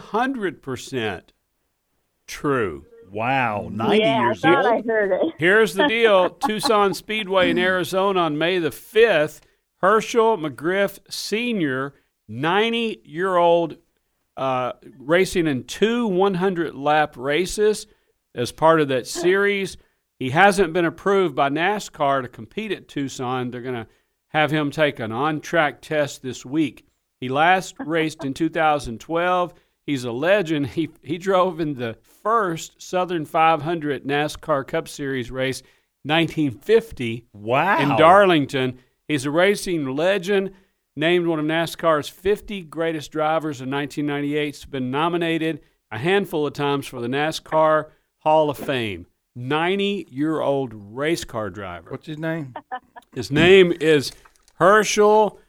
100% true. Wow, 90 years old. I heard it. Here's the deal. Tucson Speedway in Arizona on May the 5th, Herschel McGriff Sr., 90-year-old, racing in 2 100-lap races as part of that series. He hasn't been approved by NASCAR to compete at Tucson. They're going to have him take an on-track test this week. He last raced in 2012. He's a legend. He drove in the first Southern 500 NASCAR Cup Series race, 1950. Wow. In Darlington. He's a racing legend, named one of NASCAR's 50 greatest drivers in 1998. He's been nominated a handful of times for the NASCAR Hall of Fame. 90-year-old race car driver. What's his name? His name is Herschel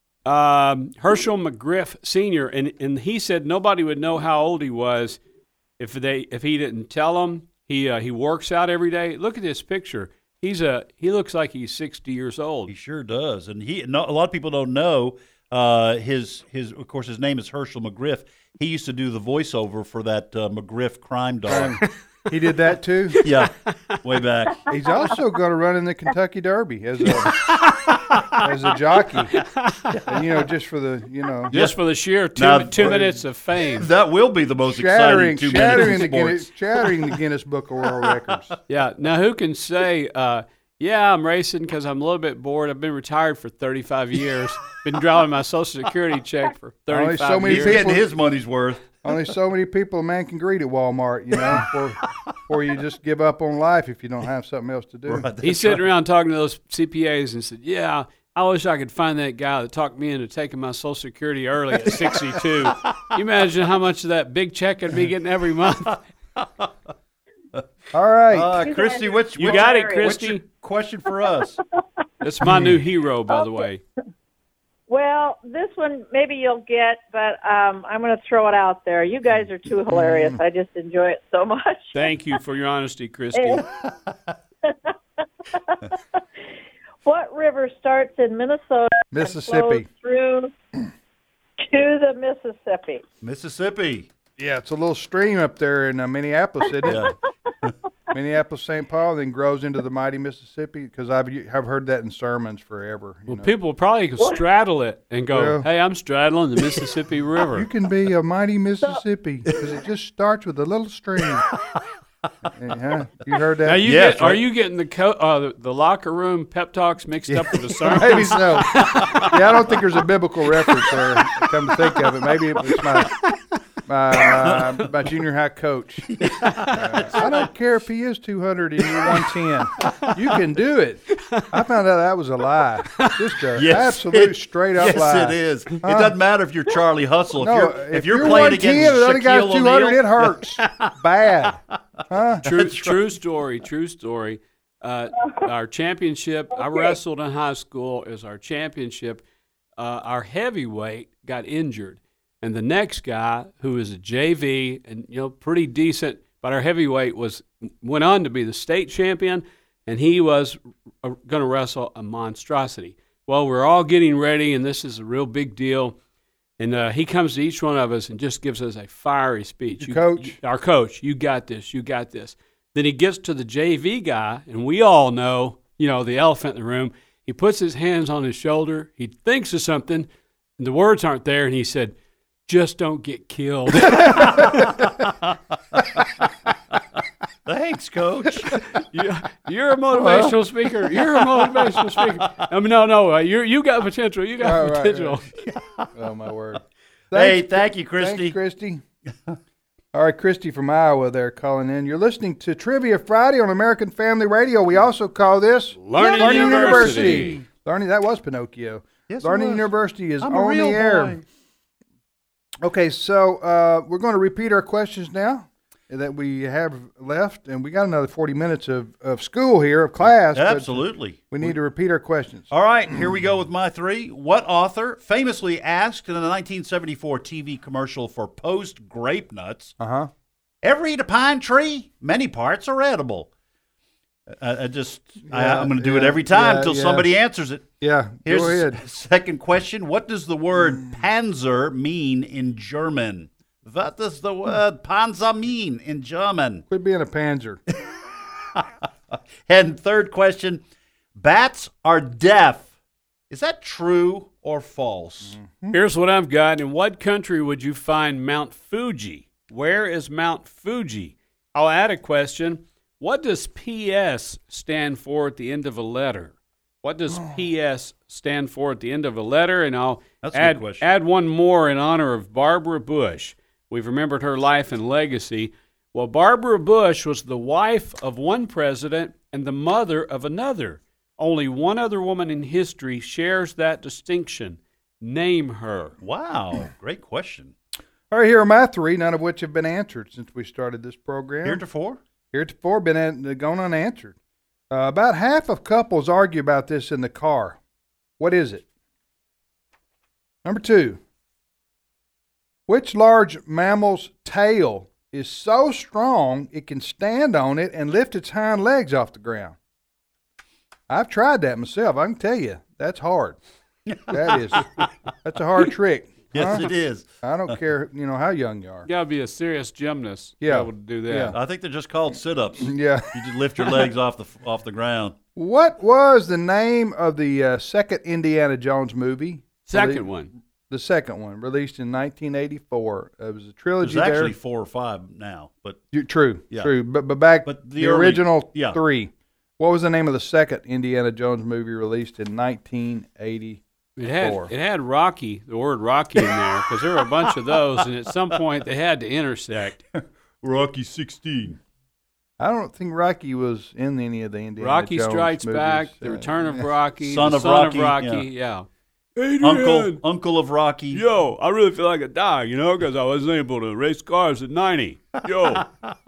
McGriff Sr., and he said nobody would know how old he was if he didn't tell them. He works out every day. Look at this picture. He looks like he's 60 years old. He sure does, and a lot of people don't know his of course his name is Herschel McGriff. He used to do the voiceover for that McGriff crime dog. He did that too? Yeah, way back. He's also going to run in the Kentucky Derby as a jockey. And, just for the, Just for the sheer two minutes of fame. That will be the most exciting 2 minutes in sports. Shattering the Guinness Book of World Records. Yeah. Now, who can say, I'm racing because I'm a little bit bored. I've been retired for 35 years. Been drawing my Social Security check for 35 years. He's getting his money's worth. Only so many people a man can greet at Walmart, before you just give up on life if you don't have something else to do. Right, he's sitting around talking to those CPAs and said, I wish I could find that guy that talked me into taking my Social Security early at 62. You imagine how much of that big check I'd be getting every month? All right. Christy, you got it, Christy. What's your question for us? That's my new hero, by the way. Well, this one maybe you'll get, but I'm going to throw it out there. You guys are too hilarious. I just enjoy it so much. Thank you for your honesty, Christy. What river starts in Minnesota Mississippi. And flows through to the Mississippi? Mississippi. Yeah, it's a little stream up there in Minneapolis, isn't it? Yeah. Minneapolis, St. Paul, then grows into the mighty Mississippi, because I've heard that in sermons forever. Well, people probably could straddle it and go, hey, I'm straddling the Mississippi River. You can be a mighty Mississippi, because it just starts with a little stream. You heard that? Now are you getting the locker room pep talks mixed up with the sermon? Maybe so. Yeah, I don't think there's a biblical reference there, come to think of it. Maybe it's my junior high coach. I don't care if he is 200 and you're 110. You can do it. I found out that was a lie. Just an absolute straight up lie. Yes, it is. It doesn't matter if you're Charlie Hustle. No, if you're playing against Shaquille O'Neal, 200, it hurts bad. Huh? True story. Our championship, I wrestled in high school as our championship. Our heavyweight got injured. And the next guy, who is a JV and pretty decent, but our heavyweight went on to be the state champion, and he was going to wrestle a monstrosity. Well, we're all getting ready, and this is a real big deal. And he comes to each one of us and just gives us a fiery speech. Our coach, you got this, you got this. Then he gets to the JV guy, and we all know, the elephant in the room. He puts his hands on his shoulder. He thinks of something, and the words aren't there, and he said, "Just don't get killed." Thanks, Coach. You're a motivational speaker. You're a motivational speaker. I mean, no. You got potential. You got potential. Right. Oh, my word. Thank you, Christy. Thanks, Christy. All right, Christy from Iowa there calling in. You're listening to Trivia Friday on American Family Radio. We also call this Learning University. Learning, that was Pinocchio. Yes, Learning University is on the air. Boy. Okay, so we're going to repeat our questions now that we have left, and we got another 40 minutes of school here, of class. Absolutely. We need to repeat our questions. All right, here we go with my three. What author famously asked in a 1974 TV commercial for Post grape nuts, "Ever eat a pine tree? Many parts are edible." I'm going to do it every time until somebody answers it. Yeah, Here's go ahead. the second question. What does the word Panzer mean in German? What does the word Panzer mean in German? Quit being a panzer. And third question, bats are deaf. Is that true or false? Here's what I've got. In what country would you find Mount Fuji? Where is Mount Fuji? I'll add a question. What does PS stand for at the end of a letter? What does PS stand for at the end of a letter? And I'll add one more in honor of Barbara Bush. We've remembered her life and legacy. Well, Barbara Bush was the wife of one president and the mother of another. Only one other woman in history shares that distinction. Name her. Wow, great question. All right, here are my three, none of which have been answered since we started this program. Heretofore, been gone unanswered. About half of couples argue about this in the car. What is it? Number two, which large mammal's tail is so strong it can stand on it and lift its hind legs off the ground? I've tried that myself. I can tell you, that's hard. That's a hard trick. Yes, it is. I don't care, how young you are. You got to be a serious gymnast to be able to do that. Yeah. I think they're just called sit-ups. Yeah. You just lift your legs off the ground. What was the name of the second Indiana Jones movie? Second one. The second one, released in 1984. It was a trilogy. There's actually 4 or 5 now, but true. But the original early, 3. What was the name of the second Indiana Jones movie released in 1984? It had Rocky, the word Rocky in there, because there were a bunch of those, and at some point they had to intersect. Rocky 16. I don't think Rocky was in any of the Indiana Rocky Jones Strikes movies. Back, The Return of Rocky, Son The of Son Rocky, of Rocky, yeah. Adrian. Uncle of Rocky. Yo, I really feel like a dog, because I wasn't able to race cars at 90. Yo.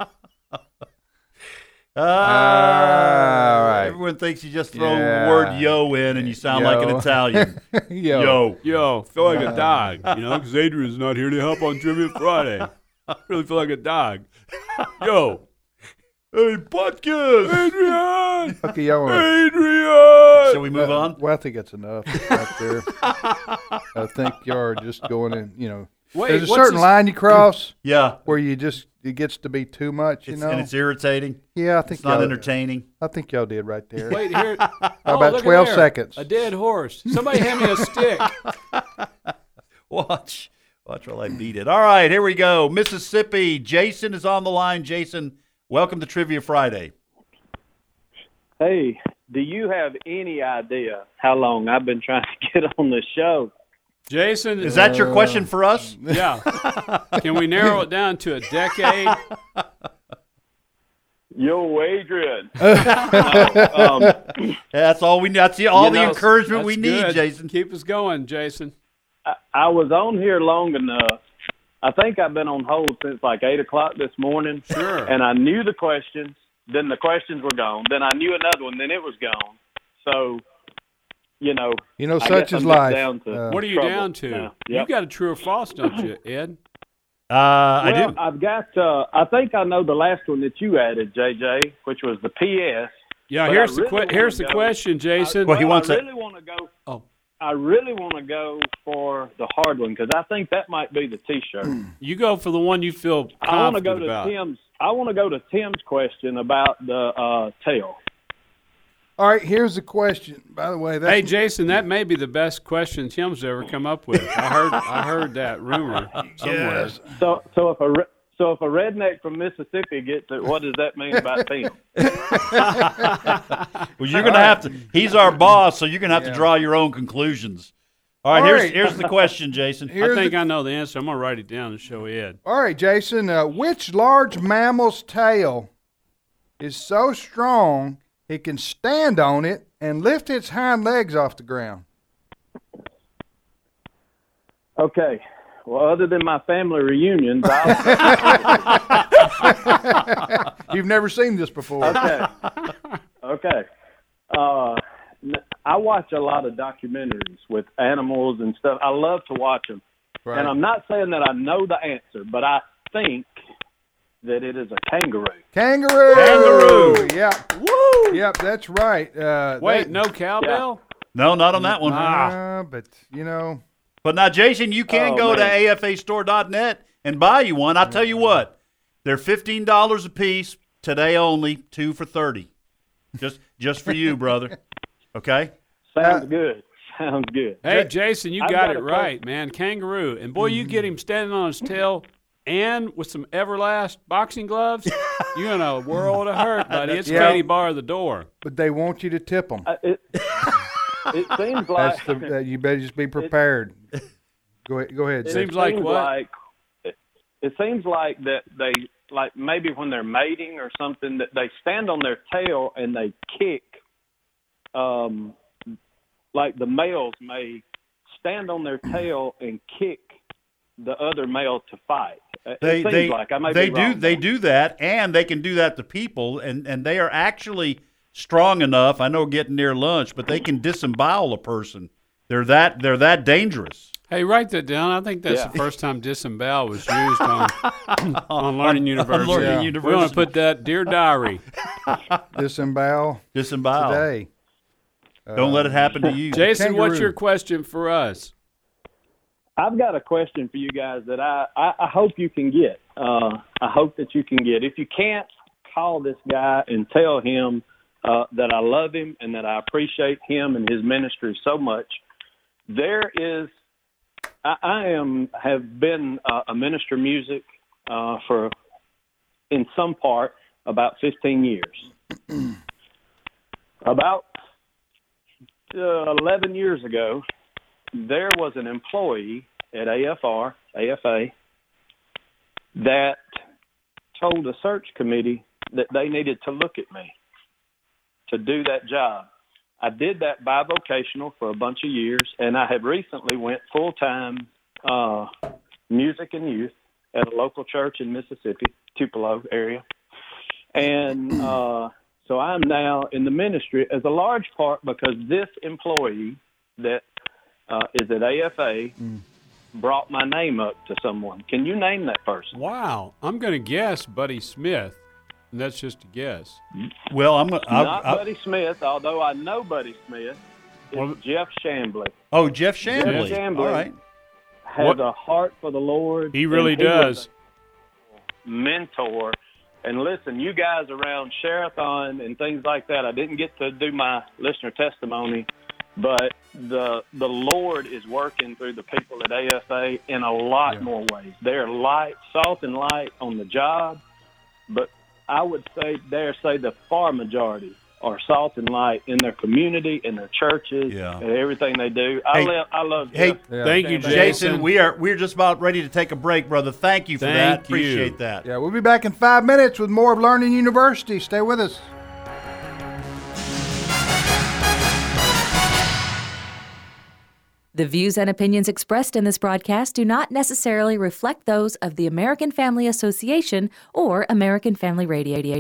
All right. Everyone thinks you just throw the word yo in and you sound like an Italian. Yo, feel like a dog, because Adrian's not here to help on Trivia Friday. I really feel like a dog. Yo. Hey, podcast! Adrian! Okay, y'all Adrian! Shall we move on? Well, I think that's enough right there. I think you're just going in, Wait, there's a certain line you cross. Yeah. Where it gets to be too much, And it's irritating. Yeah, I think it's not entertaining. I think y'all did right there. Wait, here. About 12 seconds. A dead horse. Somebody hand me a stick. Watch while I beat it. All right, here we go. Mississippi. Jason is on the line. Jason, welcome to Trivia Friday. Hey, do you have any idea how long I've been trying to get on the show? Jason, is that your question for us? Yeah. Can we narrow it down to a decade? Yo, Adrian. That's all we need. That's all the encouragement we need, good. Jason. Keep us going, Jason. I was on here long enough. I think I've been on hold since like 8 o'clock this morning. Sure. And I knew the questions. Then the questions were gone. Then I knew another one. Then it was gone. So such guess is I'm just life. down to What are you trouble down to? now. You Yep. got a true or false, don't you, Ed? I do. I've got. I think I know the last one that you added, JJ, which was the PS. Yeah, But here's I really here's the wanna go- question, Jason. Well, he wants I it. really want to go. Oh. I really want to go for the hard one because I think that might be the T-shirt. You go for the one you feel I want to confident go to about. Tim's. I want to go to Tim's question about the tail. All right, here's the question. By the way, that's, Hey, Jason, that may be the best question Tim's ever come up with. I heard that rumor somewhere. Yes. So if a redneck from Mississippi gets it, what does that mean about Tim? Well, you're going to have to. He's our boss, so you're going to have to draw your own conclusions. All right, All right. here's the question, Jason. I think I know the answer. I'm going to write it down and show Ed. All right, Jason. Which large mammal's tail is so strong it can stand on it and lift its hind legs off the ground? Okay. Well, other than my family reunions, You've never seen this before. Okay. I watch a lot of documentaries with animals and stuff. I love to watch them. Right. And I'm not saying that I know the answer, but I think that it is a kangaroo. Kangaroo. Yep. Woo. Yep, that's right. Wait, no cowbell? No, not on that one. But, you know. But now, Jason, you can go to afastore.net and buy you one. I'll tell you what, they're $15 a piece today only, 2 for $30. Just for you, brother. Okay? Sounds good. Sounds good. Hey, Jason, you I've got got it a right, man. Kangaroo. And, boy, you get him standing on his tail and with some Everlast boxing gloves, you're in a world of hurt, buddy. It's Yeah. Katie bar the door. But they want you to tip them. It seems like you better just be prepared. Go ahead. It Jason. It seems like that they maybe when they're mating or something that they stand on their tail and they kick. Like the males may stand on their tail and kick the other male to fight. It seems like I might be wrong. They do that, and they can do that to people, and they are actually strong enough. I know getting near lunch, but they can disembowel a person. They're that dangerous. Hey, write that down. I think that's the first time disembowel was used on Learning University. Learning We University. want to put that, Dear Diary. Disembowel today. Don't let it happen to you. Jason, what's your question for us? I've got a question for you guys that I hope you can get. I hope that you can get. If you can't, call this guy and tell him that I love him and that I appreciate him and his ministry so much. There is, have been a minister of music for, in some part, about 15 years. About 11 years ago, there was an employee at AFA, that told a search committee that they needed to look at me to do that job. I did that bivocational for a bunch of years, and I had recently went full-time music and youth at a local church in Mississippi, Tupelo area. And so I'm now in the ministry as a large part because this employee that is at AFA brought my name up to someone. Can you name that person? Wow. I'm going to guess Buddy Smith, and that's just a guess. Well, Not Buddy Smith, although I know Buddy Smith. It's Jeff Chambly. Oh, Jeff Chambly. Jeff Chambly All right. has a heart for the Lord. He really and he does. was a mentor. And listen, you guys around Sherathon and things like that, I didn't get to do my listener testimony, but the Lord is working through the people at AFA in a lot more ways. They're light, salt and light on the job, but I would dare say the far majority are salt and light in their community, in their churches, and everything they do. I love Hey, Jeff. Thank you, Jason. We're just about ready to take a break, brother. Thank you for that. Thank you. Appreciate that. Yeah, we'll be back in 5 minutes with more of Learning University. Stay with us. The views and opinions expressed in this broadcast do not necessarily reflect those of the American Family Association or American Family Radio.